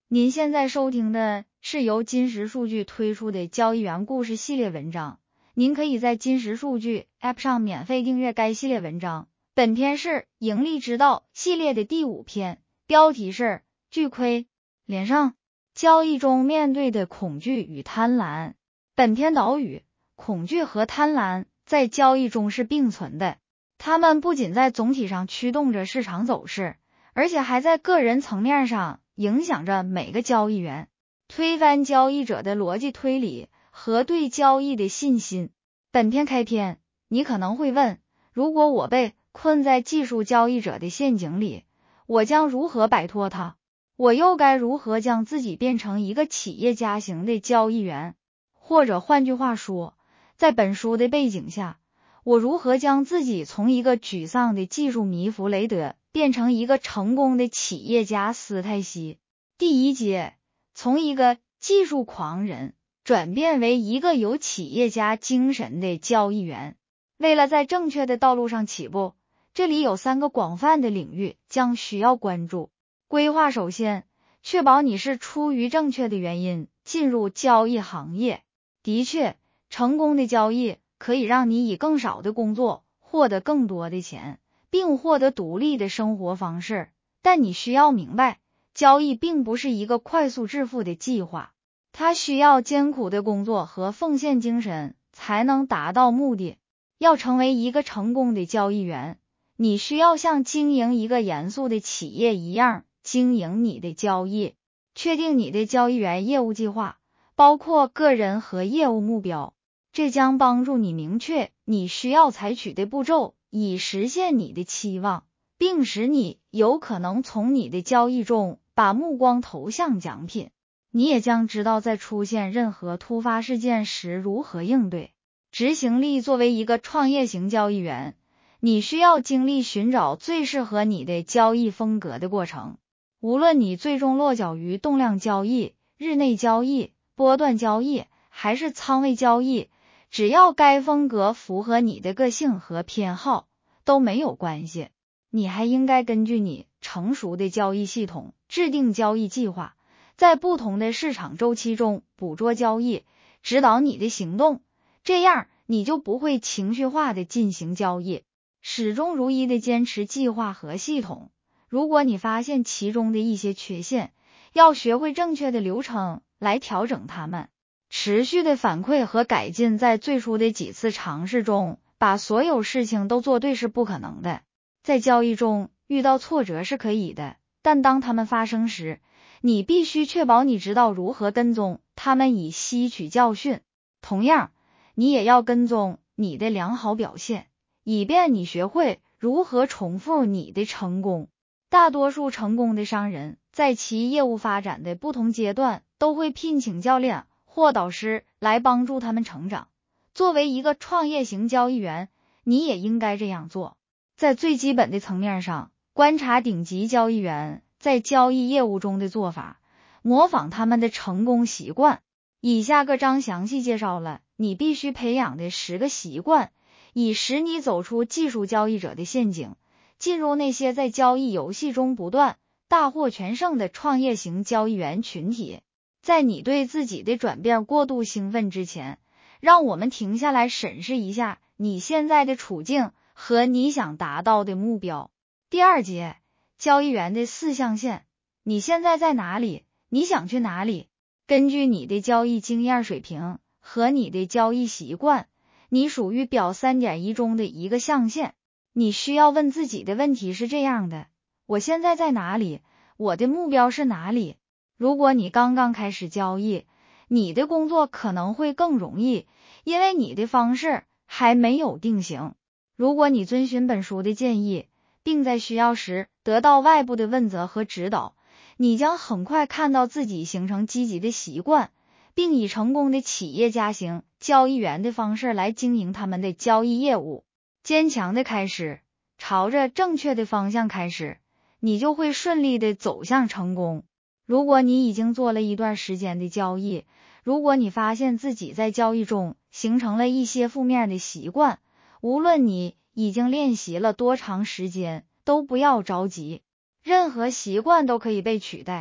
您现在收听的是由金石数据推出的交易员故事系列文章，您可以在金石数据 App 上免费订阅该系列文章。本篇是盈利之道系列的第5篇，标题是巨亏连上，交易中面对的恐惧与贪婪。本篇导语：恐惧和贪婪在交易中是并存的，它们不仅在总体上驱动着市场走势，而且还在个人层面上影响着每个交易员，推翻交易者的逻辑推理和对交易的信心。本篇开篇，你可能会问，如果我被困在技术交易者的陷阱里，我将如何摆脱它？我又该如何将自己变成一个企业家型的交易员？或者换句话说，在本书的背景下，我如何将自己从一个沮丧的技术迷弗雷德变成一个成功的企业家斯泰西？第1节，从一个技术狂人转变为一个有企业家精神的交易员。为了在正确的道路上起步，这里有3个广泛的领域将需要关注。规划首先，确保你是出于正确的原因进入交易行业。的确，成功的交易可以让你以更少的工作获得更多的钱，并获得独立的生活方式。但你需要明白，交易并不是一个快速致富的计划，它需要艰苦的工作和奉献精神才能达到目的。要成为一个成功的交易员，你需要像经营一个严肃的企业一样经营你的交易。确定你的交易员业务计划，包括个人和业务目标，这将帮助你明确你需要采取的步骤，以实现你的期望，并使你有可能从你的交易中把目光投向奖品。你也将知道在出现任何突发事件时如何应对。执行力：作为一个创业型交易员，你需要经历寻找最适合你的交易风格的过程。无论你最终落脚于动量交易、日内交易、波段交易还是仓位交易，只要该风格符合你的个性和偏好都没有关系。你还应该根据你成熟的交易系统制定交易计划，在不同的市场周期中捕捉交易，指导你的行动，这样你就不会情绪化的进行交易，始终如一的坚持计划和系统。如果你发现其中的一些缺陷，要学会正确的流程来调整它们。持续的反馈和改进，在最初的几次尝试中，把所有事情都做对是不可能的。在交易中遇到挫折是可以的，但当它们发生时，你必须确保你知道如何跟踪它们以吸取教训。同样，你也要跟踪你的良好表现，以便你学会如何重复你的成功。大多数成功的商人在其业务发展的不同阶段都会聘请教练或导师来帮助他们成长。作为一个创业型交易员，你也应该这样做。在最基本的层面上，观察顶级交易员在交易业务中的做法，模仿他们的成功习惯。以下各章详细介绍了你必须培养的10个习惯，以使你走出技术交易者的陷阱，进入那些在交易游戏中不断大获全胜的创业型交易员群体。在你对自己的转变过度兴奋之前，让我们停下来审视一下你现在的处境和你想达到的目标。第2节，交易员的4象限。你现在在哪里？你想去哪里？根据你的交易经验水平和你的交易习惯，你属于表 3.1 中的一个象限。你需要问自己的问题是这样的：我现在在哪里？我的目标是哪里？如果你刚刚开始交易，你的工作可能会更容易，因为你的方式还没有定型。如果你遵循本书的建议，并在需要时得到外部的问责和指导，你将很快看到自己形成积极的习惯，并以成功的企业家型交易员的方式来经营他们的交易业务。坚强的开始，朝着正确的方向开始，你就会顺利的走向成功。如果你已经做了一段时间的交易，如果你发现自己在交易中形成了一些负面的习惯，无论你已经练习了多长时间，都不要着急。任何习惯都可以被取代，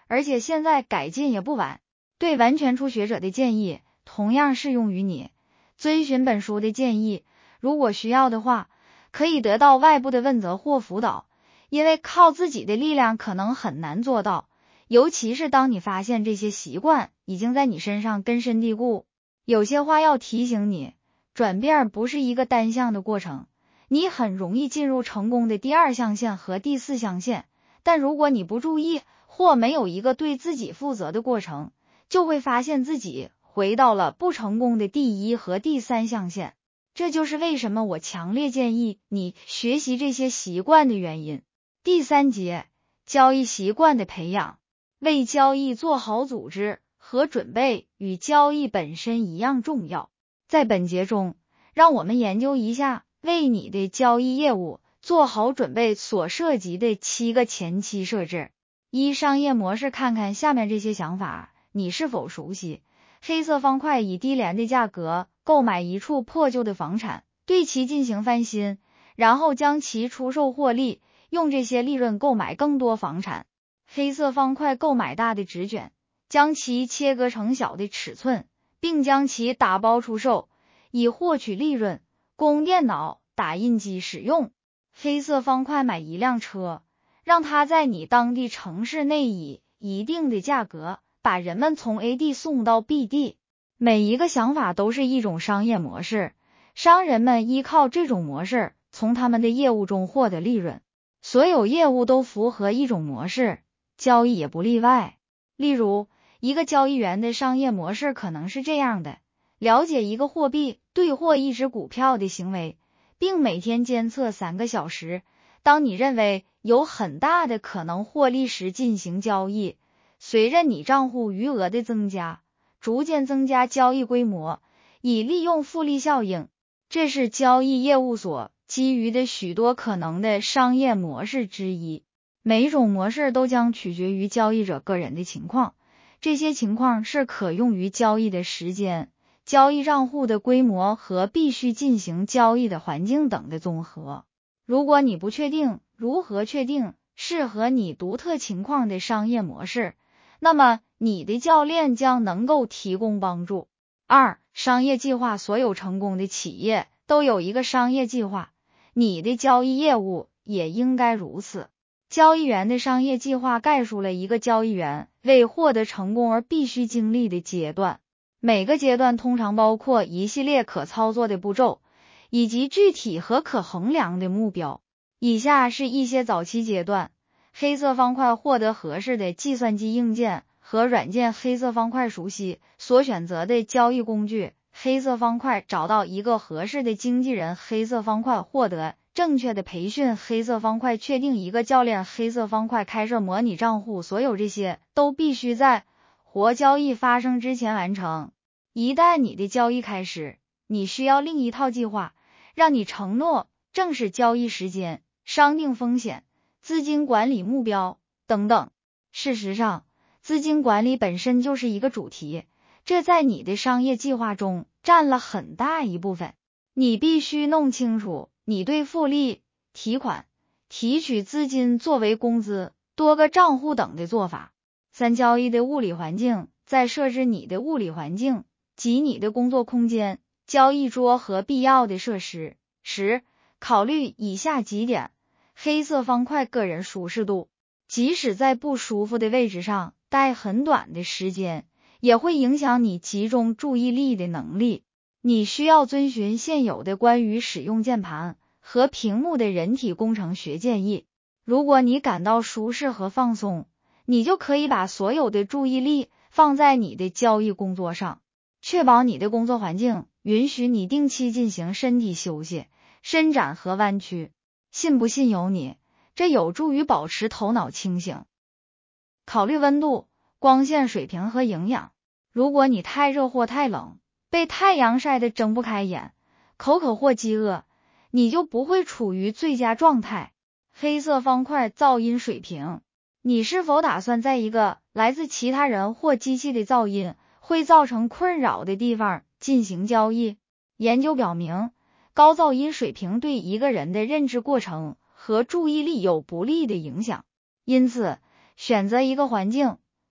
而且现在改进也不晚。对完全初学者的建议同样适用于你。遵循本书的建议，如果需要的话，可以得到外部的问责或辅导，因为靠自己的力量可能很难做到，尤其是当你发现这些习惯已经在你身上根深蒂固。有些话要提醒你，转变不是一个单向的过程，你很容易进入成功的第二象限和第四象限，但如果你不注意或没有一个对自己负责的过程，就会发现自己回到了不成功的第一和第三象限。这就是为什么我强烈建议你学习这些习惯的原因。第3节，交易习惯的培养。为交易做好组织和准备与交易本身一样重要。在本节中，让我们研究一下为你的交易业务做好准备所涉及的7个前期设置。商业模式。看看下面这些想法，你是否熟悉？黑色方块以低廉的价格购买一处破旧的房产，对其进行翻新，然后将其出售获利，用这些利润购买更多房产。黑色方块购买大的纸卷，将其切割成小的尺寸，并将其打包出售，以获取利润，供电脑、打印机使用。黑色方块买一辆车，让它在你当地城市内以一定的价格把人们从 A 地送到 B 地。每一个想法都是一种商业模式，商人们依靠这种模式从他们的业务中获得利润。所有业务都符合一种模式，交易也不例外。例如，一个交易员的商业模式可能是这样的：了解一个货币兑或一只股票的行为，并每天监测3个小时，当你认为有很大的可能获利时进行交易，随着你账户余额的增加，逐渐增加交易规模，以利用复利效应。这是交易业务所基于的许多可能的商业模式之一。每种模式都将取决于交易者个人的情况，这些情况是可用于交易的时间、交易账户的规模和必须进行交易的环境等的综合。如果你不确定如何确定适合你独特情况的商业模式，那么你的教练将能够提供帮助。2. 商业计划。所有成功的企业都有一个商业计划，你的交易业务也应该如此。交易员的商业计划概述了一个交易员为获得成功而必须经历的阶段。每个阶段通常包括一系列可操作的步骤，以及具体和可衡量的目标。以下是一些早期阶段。黑色方块。获得合适的计算机硬件和软件。黑色方块。熟悉所选择的交易工具。黑色方块。找到一个合适的经纪人。黑色方块。获得正确的培训。黑色方块。确定一个教练。黑色方块。开设模拟账户。所有这些都必须在活交易发生之前完成。一旦你的交易开始，你需要另一套计划，让你承诺正式交易时间、商定风险、资金管理目标等等。事实上，资金管理本身就是一个主题，这在你的商业计划中占了很大一部分。你必须弄清楚你对复利、提款、提取资金作为工资、多个账户等的做法。3. 交易的物理环境。在设置你的物理环境及你的工作空间、交易桌和必要的设施时，考虑以下几点。黑色方块。个人舒适度。即使在不舒服的位置上待很短的时间，也会影响你集中注意力的能力。你需要遵循现有的关于使用键盘和屏幕的人体工程学建议。如果你感到舒适和放松，你就可以把所有的注意力放在你的交易工作上。确保你的工作环境允许你定期进行身体休息、伸展和弯曲。信不信由你，这有助于保持头脑清醒。考虑温度、光线水平和营养。如果你太热或太冷，被太阳晒得睁不开眼，口渴或饥饿，你就不会处于最佳状态。黑色方块。噪音水平。你是否打算在一个来自其他人或机器的噪音会造成困扰的地方进行交易？研究表明，高噪音水平对一个人的认知过程和注意力有不利的影响。因此，选择一个环境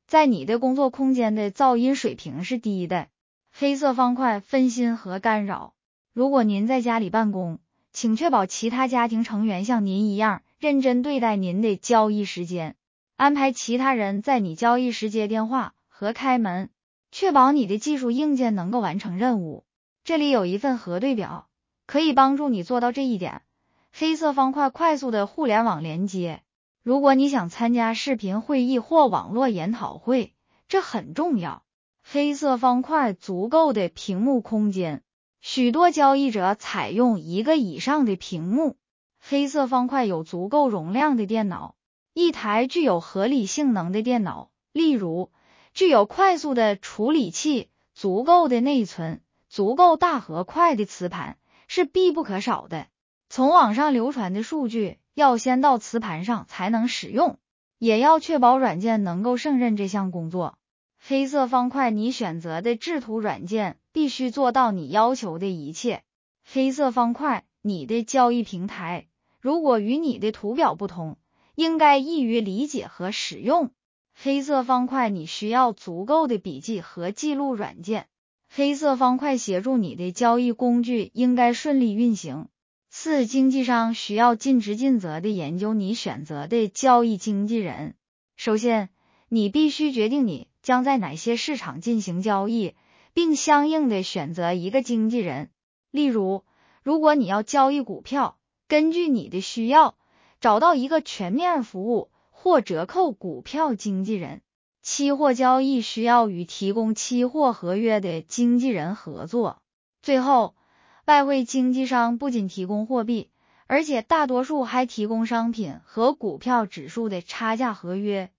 在你的工作空间的噪音水平是低的。黑色方块分心和干扰。如果您在家里办公，请确保其他家庭成员像您一样认真对待您的交易时间，安排其他人在你交易时接电话和开门，确保你的技术硬件能够完成任务。这里有一份核对表，可以帮助你做到这一点。黑色方块快速的互联网连接。如果你想参加视频会议或网络研讨会，这很重要。黑色方块足够的屏幕空间。许多交易者采用一个以上的屏幕。黑色方块有足够容量的电脑。一台具有合理性能的电脑，例如具有快速的处理器、足够的内存、足够大和快的磁盘，是必不可少的。从网上流传的数据要先到磁盘上才能使用，也要确保软件能够胜任这项工作。黑色方块你选择的制图软件必须做到你要求的一切。黑色方块你的交易平台如果与你的图表不同，应该易于理解和使用。黑色方块你需要足够的笔记和记录软件。黑色方块协助你的交易工具应该顺利运行。4. 经纪商需要尽职尽责地研究你选择的交易经纪人。首先，你必须决定你将在哪些市场进行交易，并相应地选择一个经纪人。例如，如果你要交易股票，根据你的需要，找到一个全面服务或折扣股票经纪人。期货交易需要与提供期货合约的经纪人合作。最后，外汇经纪商不仅提供货币，而且大多数还提供商品和股票指数的差价合约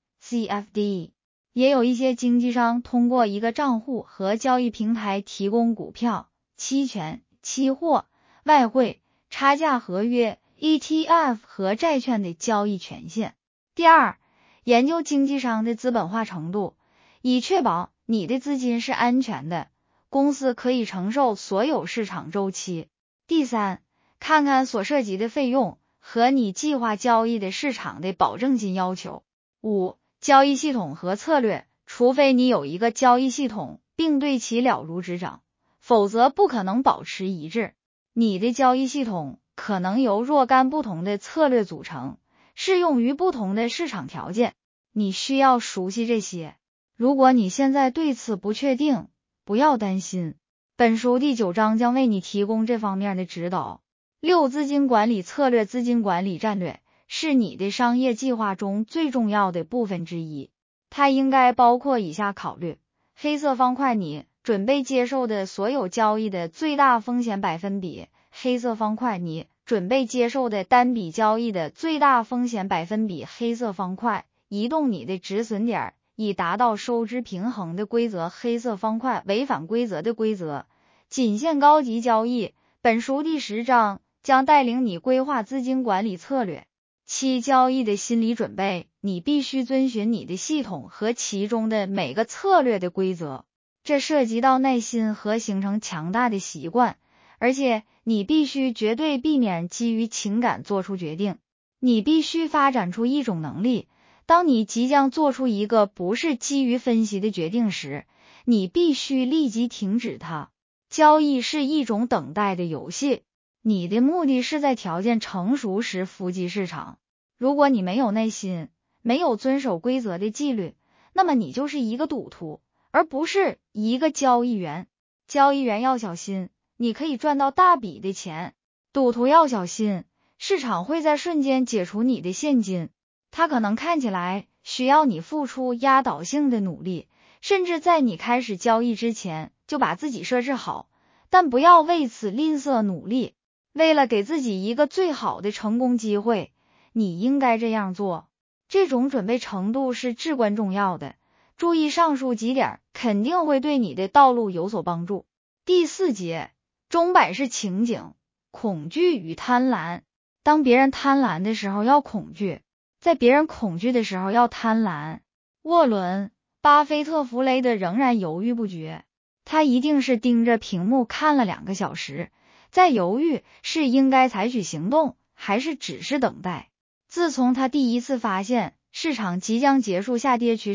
CFD。 也有一些经纪商通过一个账户和交易平台提供股票、期权、期货、外汇、差价合约、ETF 和债券的交易权限。第二，研究经纪商的资本化程度，以确保你的资金是安全的，公司可以承受所有市场周期。第三，看看所涉及的费用和你计划交易的市场的保证金要求。5. 交易系统和策略，除非你有一个交易系统并对其了如指掌，否则不可能保持一致。你的交易系统可能由若干不同的策略组成，适用于不同的市场条件。你需要熟悉这些。如果你现在对此不确定，不要担心，本书第9章将为你提供这方面的指导。6. 资金管理策略。资金管理战略是你的商业计划中最重要的部分之一，它应该包括以下考虑。黑色方块你准备接受的所有交易的最大风险百分比。黑色方块你准备接受的单笔交易的最大风险百分比。黑色方块移动你的止损点以达到收支平衡的规则。黑色方块违反规则的规则。仅限高级交易。本书第10章将带领你规划资金管理策略。7. 交易的心理准备。你必须遵循你的系统和其中的每个策略的规则，这涉及到耐心和形成强大的习惯，而且你必须绝对避免基于情感做出决定。你必须发展出一种能力，当你即将做出一个不是基于分析的决定时，你必须立即停止它。交易是一种等待的游戏，你的目的是在条件成熟时伏击市场。如果你没有耐心，没有遵守规则的纪律，那么你就是一个赌徒，而不是一个交易员。交易员要小心，你可以赚到大笔的钱；赌徒要小心，市场会在瞬间解除你的现金。它可能看起来需要你付出压倒性的努力，甚至在你开始交易之前就把自己设置好，但不要为此吝啬努力。为了给自己一个最好的成功机会，你应该这样做。这种准备程度是至关重要的，注意上述几点肯定会对你的道路有所帮助。第4节，钟摆式情景，恐惧与贪婪。当别人贪婪的时候要恐惧，在别人恐惧的时候要贪婪。沃伦·巴菲特弗雷德仍然犹豫不决，他一定是盯着屏幕看了2个小时，在犹豫是应该采取行动，还是只是等待。自从他第一次发现市场即将结束下跌趋势，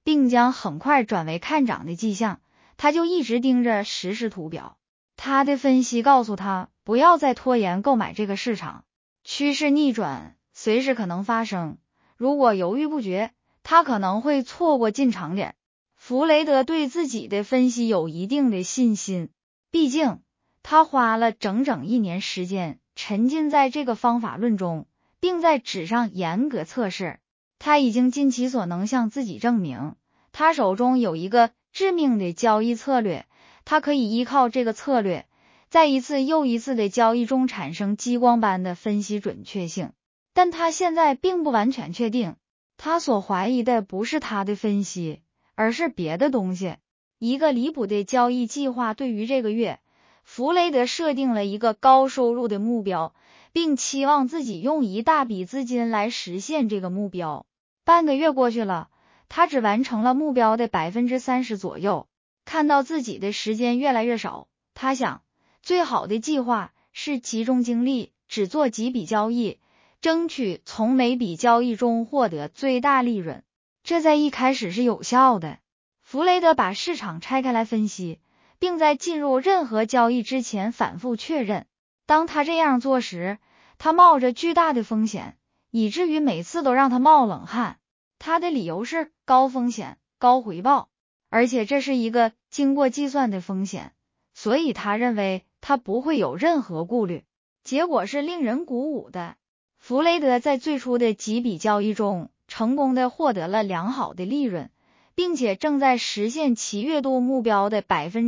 并将很快转为看涨的迹象，他就一直盯着实时图表。他的分析告诉他，不要再拖延购买这个市场，趋势逆转随时可能发生，如果犹豫不决，他可能会错过进场点。弗雷德对自己的分析有一定的信心，毕竟他花了整整1年时间沉浸在这个方法论中，并在纸上严格测试。他已经尽其所能向自己证明，他手中有一个致命的交易策略，他可以依靠这个策略，在一次又一次的交易中产生激光般的分析准确性。但他现在并不完全确定，他所怀疑的不是他的分析，而是别的东西。一个离谱的交易计划。对于这个月，弗雷德设定了一个高收入的目标，并期望自己用一大笔资金来实现这个目标。半个月过去了，他只完成了目标的 30% 左右。看到自己的时间越来越少，他想，最好的计划是集中精力，只做几笔交易，争取从每笔交易中获得最大利润。这在一开始是有效的。弗雷德把市场拆开来分析，并在进入任何交易之前反复确认。当他这样做时，他冒着巨大的风险，以至于每次都让他冒冷汗。他的理由是高风险高回报，而且这是一个经过计算的风险，所以他认为他不会有任何顾虑。结果是令人鼓舞的，弗雷德在最初的几笔交易中成功的获得了良好的利润，并且正在实现其月度目标的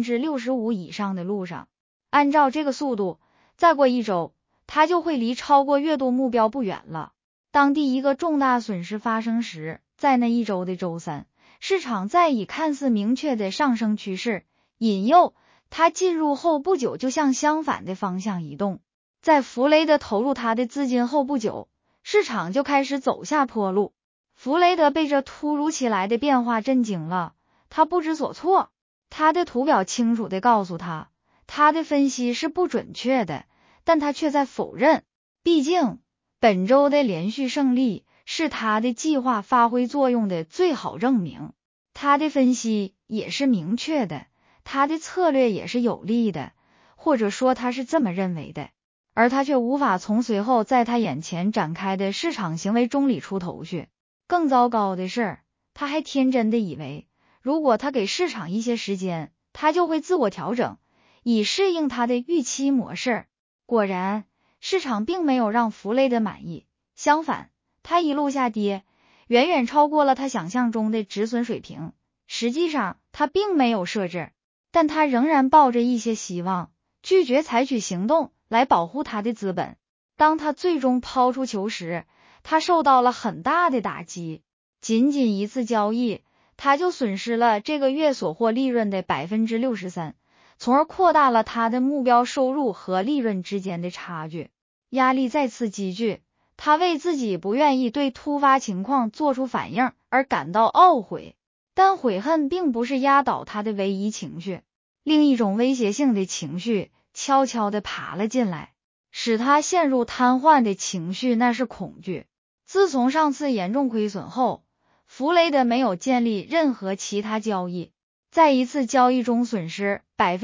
65% 以上的路上。按照这个速度，再过1周，他就会离超过月度目标不远了。当第一个重大损失发生时，在那1周的周3，市场再以看似明确的上升趋势引诱他进入后不久就向相反的方向移动。在弗雷德投入他的资金后不久，市场就开始走下坡路。弗雷德被这突如其来的变化震惊了，他不知所措。他的图表清楚地告诉他，他的分析是不准确的，但他却在否认。毕竟本周的连续胜利是他的计划发挥作用的最好证明。他的分析也是明确的，他的策略也是有利的，或者说他是这么认为的，而他却无法从随后在他眼前展开的市场行为中理出头绪。更糟糕的是，他还天真的以为，如果他给市场一些时间，他就会自我调整，以适应他的预期模式。果然，市场并没有让弗雷德满意，相反，他一路下跌，远远超过了他想象中的止损水平。实际上，他并没有设置，但他仍然抱着一些希望，拒绝采取行动来保护他的资本。当他最终抛出球时，他受到了很大的打击。仅仅一次交易，他就损失了这个月所获利润的 63%， 从而扩大了他的目标收入和利润之间的差距。压力再次积聚，他为自己不愿意对突发情况做出反应而感到懊悔。但悔恨并不是压倒他的唯一情绪，另一种威胁性的情绪悄悄地爬了进来，使他陷入瘫痪的情绪，那是恐惧。自从上次严重亏损后，弗雷德没有建立任何其他交易，在一次交易中损失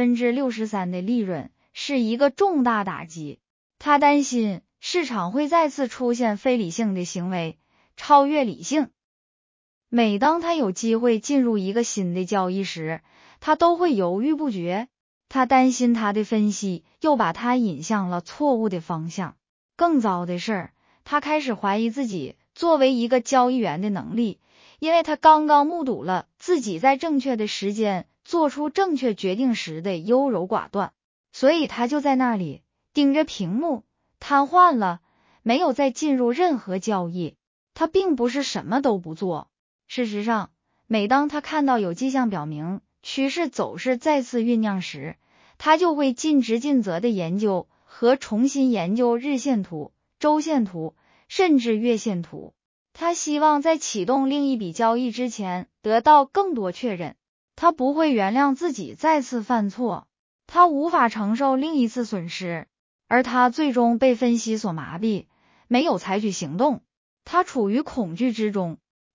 63% 的利润是一个重大打击。他担心市场会再次出现非理性的行为，超越理性。每当他有机会进入一个新的交易时，他都会犹豫不决。他担心他的分析又把他引向了错误的方向。更糟的是，他开始怀疑自己作为一个交易员的能力，因为他刚刚目睹了自己在正确的时间做出正确决定时的优柔寡断，所以他就在那里盯着屏幕，瘫痪了，没有再进入任何交易。他并不是什么都不做。事实上，每当他看到有迹象表明趋势走势再次酝酿时，他就会尽职尽责的研究和重新研究日线图、周线图，甚至月线图。他希望在启动另一笔交易之前得到更多确认。他不会原谅自己再次犯错，他无法承受另一次损失，而他最终被分析所麻痹，没有采取行动。他处于恐惧之中。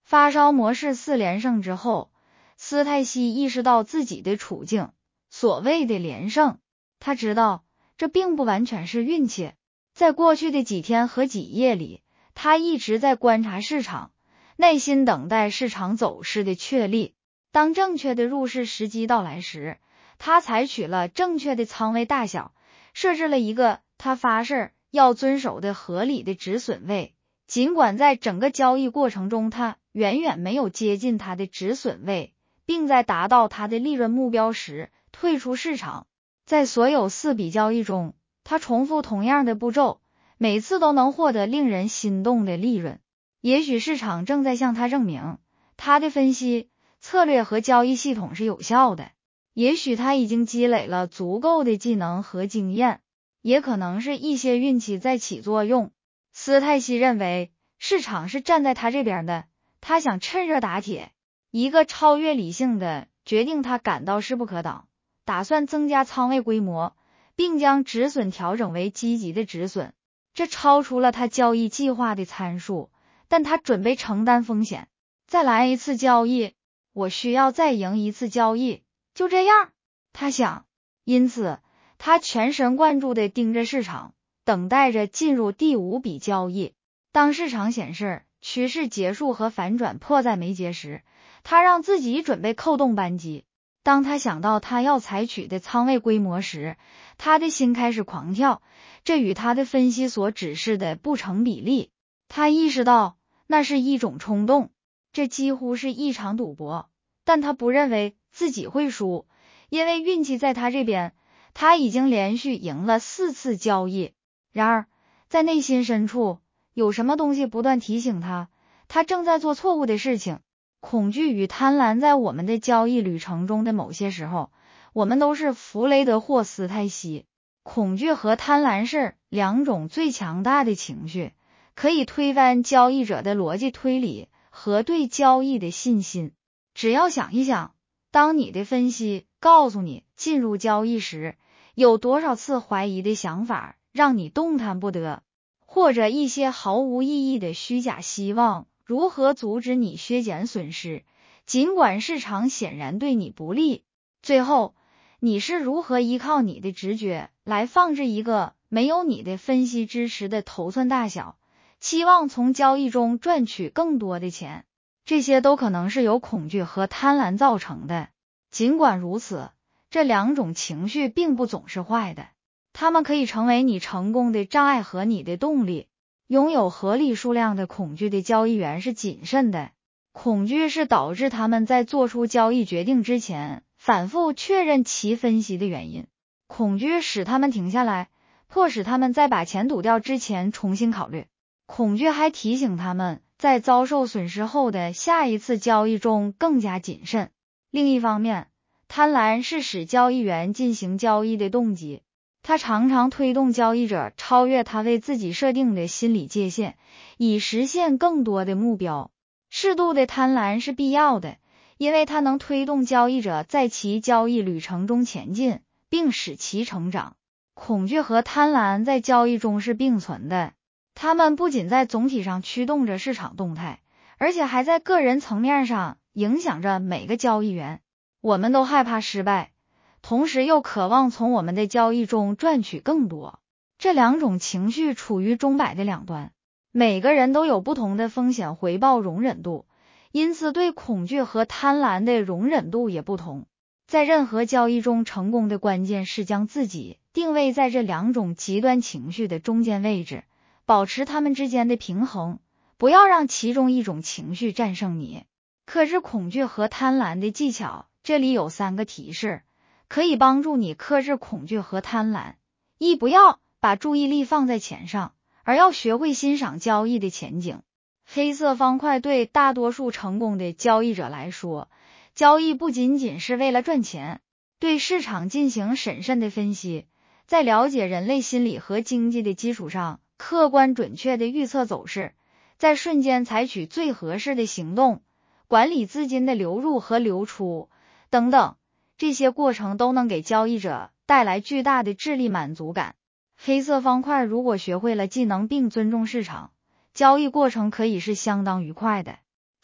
发烧模式4连胜之后，斯泰西意识到自己的处境，所谓的连胜，他知道这并不完全是运气。在过去的几天和几夜里，他一直在观察市场，耐心等待市场走势的确立。当正确的入市时机到来时，他采取了正确的仓位大小，设置了一个他发誓要遵守的合理的止损位。尽管在整个交易过程中，他远远没有接近他的止损位，并在达到他的利润目标时退出市场。在所有4笔交易中，他重复同样的步骤，每次都能获得令人心动的利润。也许市场正在向他证明，他的分析策略和交易系统是有效的。也许他已经积累了足够的技能和经验，也可能是一些运气在起作用。斯泰西认为市场是站在他这边的，他想趁热打铁。一个超越理性的决定他感到势不可挡，打算增加仓位规模，并将止损调整为积极的止损。这超出了他交易计划的参数，但他准备承担风险。再来一次交易，我需要再赢一次交易，就这样，他想。因此，他全神贯注地盯着市场，等待着进入第5笔交易。当市场显示趋势结束和反转迫在眉睫时，他让自己准备扣动扳机。当他想到他要采取的仓位规模时，他的心开始狂跳，这与他的分析所指示的不成比例。他意识到那是一种冲动，这几乎是一场赌博，但他不认为自己会输，因为运气在他这边。他已经连续赢了4次交易。然而，在内心深处，有什么东西不断提醒他，他正在做错误的事情。恐惧与贪婪在我们的交易旅程中的某些时候，我们都是弗雷德或斯泰西。恐惧和贪婪是2种最强大的情绪，可以推翻交易者的逻辑推理和对交易的信心。只要想一想，当你的分析告诉你进入交易时，有多少次怀疑的想法让你动弹不得，或者一些毫无意义的虚假希望如何阻止你削减损失，尽管市场显然对你不利。最后，你是如何依靠你的直觉来放置一个没有你的分析支持的头寸大小，期望从交易中赚取更多的钱？这些都可能是由恐惧和贪婪造成的。尽管如此，这2种情绪并不总是坏的，它们可以成为你成功的障碍和你的动力。拥有合理数量的恐惧的交易员是谨慎的，恐惧是导致他们在做出交易决定之前反复确认其分析的原因。恐惧使他们停下来，迫使他们在把钱赌掉之前重新考虑。恐惧还提醒他们在遭受损失后的下一次交易中更加谨慎。另一方面，贪婪是使交易员进行交易的动机，它常常推动交易者超越他为自己设定的心理界限，以实现更多的目标。适度的贪婪是必要的，因为它能推动交易者在其交易旅程中前进，并使其成长。恐惧和贪婪在交易中是并存的，它们不仅在总体上驱动着市场动态，而且还在个人层面上影响着每个交易员。我们都害怕失败，同时又渴望从我们的交易中赚取更多。这2种情绪处于钟摆的两端，每个人都有不同的风险回报容忍度，因此对恐惧和贪婪的容忍度也不同。在任何交易中成功的关键是将自己定位在这2种极端情绪的中间位置，保持它们之间的平衡，不要让其中一种情绪战胜你。克制恐惧和贪婪的技巧，这里有3个提示，可以帮助你克制恐惧和贪婪。一、不要把注意力放在钱上，而要学会欣赏交易的前景。黑色方块对大多数成功的交易者来说，交易不仅仅是为了赚钱。对市场进行审慎的分析，在了解人类心理和经济的基础上，客观准确的预测走势，在瞬间采取最合适的行动，管理资金的流入和流出等等，这些过程都能给交易者带来巨大的智力满足感。黑色方块如果学会了技能并尊重市场，交易过程可以是相当愉快的。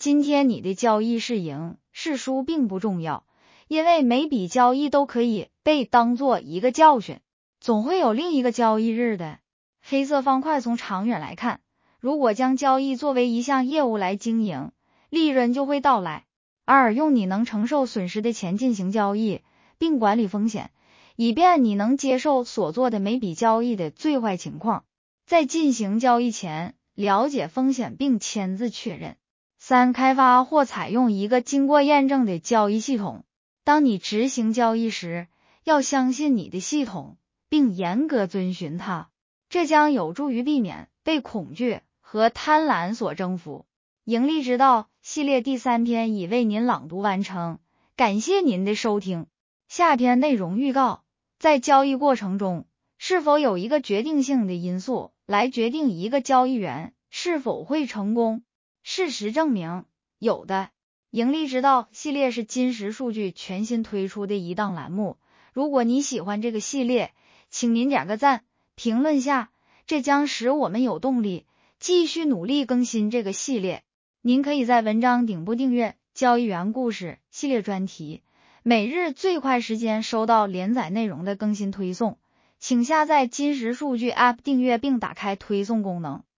今天你的交易是赢是输并不重要，因为每笔交易都可以被当做一个教训，总会有另一个交易日的。黑色方块从长远来看，如果将交易作为一项业务来经营，利润就会到来。二，用你能承受损失的钱进行交易，并管理风险，以便你能接受所做的每笔交易的最坏情况。在进行交易前，了解风险并签字确认。三，开发或采用一个经过验证的交易系统。当你执行交易时，要相信你的系统，并严格遵循它，这将有助于避免被恐惧和贪婪所征服。盈利之道系列第3篇已为您朗读完成，感谢您的收听。下篇内容预告：在交易过程中，是否有一个决定性的因素来决定一个交易员是否会成功？事实证明，有的。盈利之道系列是金石数据全新推出的一档栏目，如果你喜欢这个系列，请您点个赞，评论下，这将使我们有动力继续努力更新这个系列。您可以在文章顶部订阅交易员故事系列专题，每日最快时间收到连载内容的更新推送。请下载金石数据 App 订阅并打开推送功能。